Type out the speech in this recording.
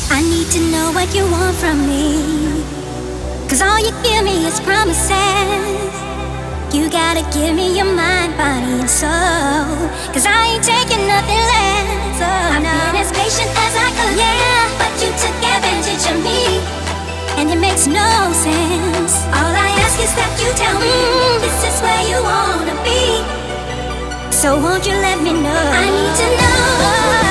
I need to know what you want from me, 'cause all you give me is promises. You gotta give me your mind, body, and soul, 'cause I ain't taking nothing less. Oh, I've been as patient as I could, yeah, but you took advantage of me, and it makes no sense. All I ask is that you tell me this is where you wanna be. So won't you let me know? I need to know.